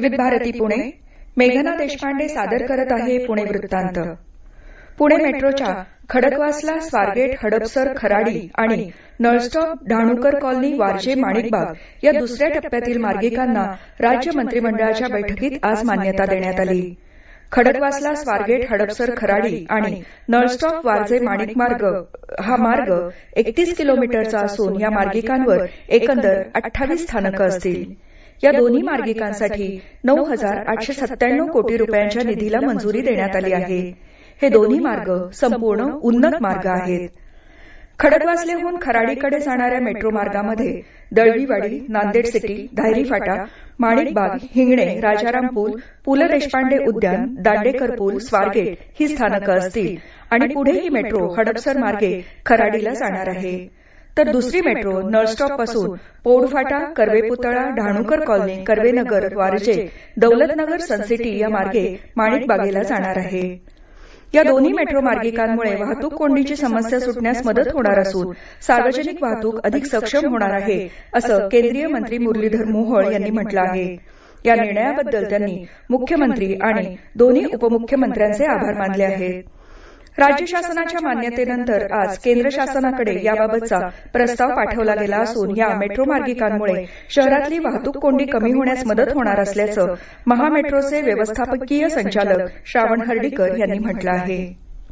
विविध भारती पुणे. मेघना देशपांडे सादर करत आहे पुणे वृत्तांत. पुणे मेट्रोच्या खडकवासला, स्वारगेट, हडपसर, खराडी आणि नळस्टॉप, ढाणूकर कॉलनी, वारजे, माणिकबाग या दुसऱ्या टप्प्यातील मार्गिकांना राज्य मंत्रिमंडळाच्या बैठकीत आज मान्यता देण्यात आली. खडकवासला, स्वारगेट, हडपसर, खराडी आणि नळस्टॉप, वारजे, माणिकमार्ग हा मार्ग 31 किलोमीटरचा असून या मार्गिकांवर एकंदर 28 स्थानकं असतील. या दोन्ही मार्गिकांसाठी 9,897 कोटी रुपयांच्या निधीला मंजुरी देण्यात आली आहे. हे दोन्ही मार्ग संपूर्ण उन्नत मार्ग आहेत. खडकवासल्याहून खराडीकडे जाणाऱ्या मेट्रो मार्गामध्ये दळवीवाडी, नांदेड सिटी, धायरी फाटा, माणिकबाग, हिंगणे, राजाराम पूल, पु ल देशपांडे उद्यान, दांडेकर पूल, स्वारगेट ही स्थानकं असतील आणि पुढे ही मेट्रो हडपसर मार्गे खराडीला जाणार आहे. तर दुसरी मेट्रो नळस्टॉप पासून पौडफाटा, कर्वे पुतळा, ढाणूकर कॉलनी, कर्वेनगर, वारजे, दौलतनगर, सनसिटी या मार्गे माणिकबागेला जाणार आहे. या दोन्ही मेट्रो मार्गिकांमुळे वाहतूक कोंडीची समस्या सुटण्यास मदत होणार असून सार्वजनिक वाहतूक अधिक सक्षम होणार आहे, असं केंद्रीय मंत्री मुरलीधर मोहोळ यांनी म्हटलं आहे. या निर्णयाबद्दल त्यांनी मुख्यमंत्री आणि दोन्ही उपमुख्यमंत्र्यांचे आभार मानले आहेत. राज्य शासनाच्या मान्यतेनंतर आज केंद्र शासनाकडे याबाबतचा प्रस्ताव पाठवला गेला असून या मेट्रो मार्गिकांमुळे शहरातली वाहतूक कोंडी कमी होण्यास मदत होणार असल्याचं महामेट्रोचे व्यवस्थापकीय संचालक श्रावण हर्डीकर यांनी म्हटलं आहे.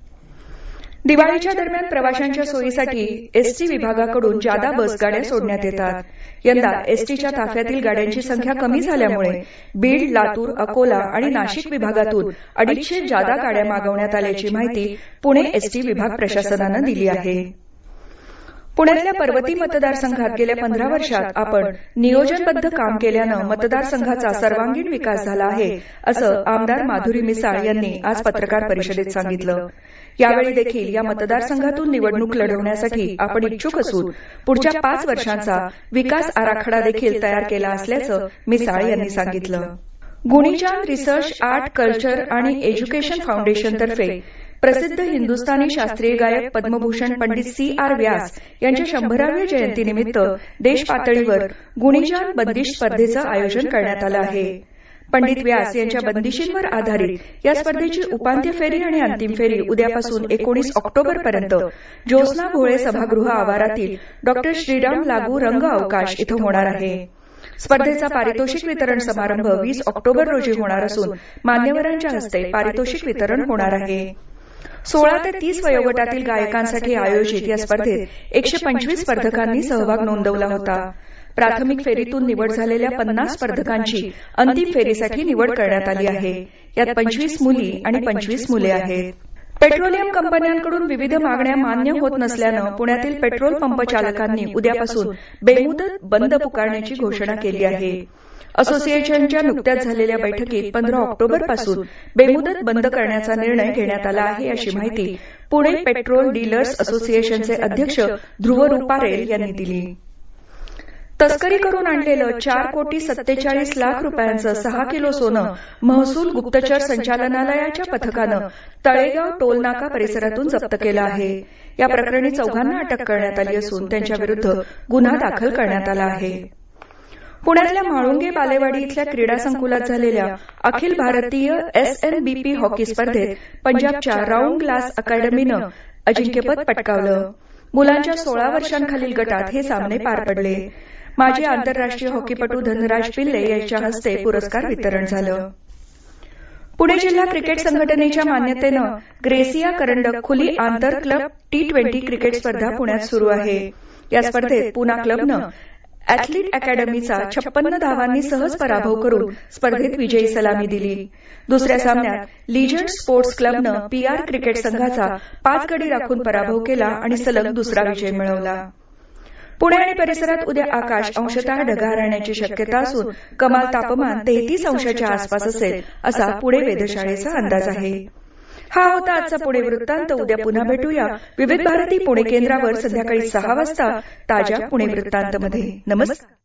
दिवाळीच्या दरम्यान प्रवाशांच्या सोयीसाठी एसटी विभागाकडून जादा बसगाड्या सोडण्यात येतात. यंदा एसटीच्या ताफ्यातील गाड्यांची संख्या कमी झाल्यामुळे बीड, लातूर, अकोला आणि नाशिक विभागातून 250 जादा गाड्या मागवण्यात आल्याची माहिती पुणे एसटी विभाग प्रशासनानं दिली आहे. पुण्यातल्या पर्वती मतदारसंघात गेल्या 15 वर्षात आपण नियोजनबद्ध काम केल्यानं मतदारसंघाचा सर्वांगीण विकास झाला आहे, असं आमदार माधुरी मिसाळ यांनी आज पत्रकार परिषदेत सांगितलं. यावेळी देखील या मतदारसंघातून निवडणूक लढवण्यासाठी आपण इच्छुक असून पुढच्या 5 वर्षांचा विकास आराखडा देखील तयार केला असल्याचं मिसाळ यांनी सांगितलं. गुणीचांद रिसर्च, आर्ट, कल्चर आणि एज्युकेशन फाउंडेशनतर्फे प्रसिद्ध हिंदुस्थानी शास्त्रीय गायक पद्मभूषण पंडित C.R. व्यास यांच्या 100व्या जयंतीनिमित्त देशपातळीवर गुणीचांद बंदिश स्पर्धेचं आयोजन करण्यात आलं आहे. पंडित व्यास यांच्या बंदिशींवर आधारित या स्पर्धेची उपांत्य फेरी आणि अंतिम फेरी उद्यापासून 19 ऑक्टोबरपर्यंत ज्योत्स्ना भोळे सभागृह आवारातील डॉ. श्रीराम लागू रंग अवकाश इथं होणार आहे. स्पर्धेचा पारितोषिक वितरण समारंभ 20 ऑक्टोबर रोजी होणार असून मान्यवरांच्या हस्ते पारितोषिक वितरण होणार आहे. 16 ते 30 वयोगटातील गायकांसाठी आयोजित या स्पर्धेत 125 स्पर्धकांनी सहभाग नोंदवला होता. प्राथमिक फेरीतून निवड झालेल्या 50 स्पर्धकांची अंतिम फेरीसाठी निवड करण्यात आली आहे. यात 25 मुली आणि 25 मुले आहेत. पेट्रोलियम कंपन्यांकडून विविध मागण्या मान्य होत नसल्यानं पुण्यातील पेट्रोल पंप चालकांनी उद्यापासून बेमुदत बंद पुकारण्याची घोषणा केली आहे. असोसिएशनच्या नुकत्याच झालेल्या बैठकीत 15 ऑक्टोबरपासून बेमुदत बंद करण्याचा निर्णय घेण्यात आला आहे, अशी माहिती पुणे पेट्रोल डीलर्स असोसिएशनचे अध्यक्ष ध्रुव रुपारेल यांनी दिली. तस्करी करून आणलेलं 4,47,00,000 रुपयांचं 6 किलो सोनं महसूल गुप्तचर संचालनालयाच्या पथकानं तळेगाव टोलनाका परिसरातून जप्त केलं आहे. या प्रकरणी 4घांना अटक करण्यात आली असून त्यांच्याविरुद्ध गुन्हा दाखल करण्यात आला आहे. पुण्यातल्या म्हाळुंगे बालेवाडी इथल्या क्रीडा संकुलात झालेल्या अखिल भारतीय SNBP हॉकी स्पर्धेत पंजाबच्या राऊंड ग्लास अकॅडमीनं अजिंक्यपद पटकावलं. मुलांच्या 16 वर्षांखालील गटात हे सामने पार पडले. माजी आंतरराष्ट्रीय हॉकीपटू धनराज पिल्ले यांच्या हस्ते पुरस्कार वितरण झालं. पुणे जिल्हा क्रिकेट संघटनेच्या मान्यतेनं ग्रेसिया करंडक खुली आंतर क्लब T20 क्रिकेट स्पर्धा पुण्यात सुरू आहे. या स्पर्धेत पुना क्लबनं अॅथलीट अकॅडमीचा 56 धावांनी सहज पराभव करून स्पर्धेत विजयी सलामी दिली. दुसऱ्या सामन्यात लीजंड स्पोर्ट्स क्लबनं PR क्रिकेट संघाचा 5 गडी राखून पराभव केला आणि सलग दुसरा विजय मिळवला. पुणे आणि परिसरात उद्या आकाश अंशतः ढगाळ राहण्याची शक्यता असून कमाल तापमान 33 अंशाच्या आसपास असेल, असा पुणे वेधशाळेचा अंदाज आहे. हा होता आजचा पुणे वृत्तांत. उद्या पुन्हा भेटूया विविध भारती पुणे केंद्रावर संध्याकाळी 6 वाजता ताज्या पुणे वृत्तांतमध्ये. नमस्कार.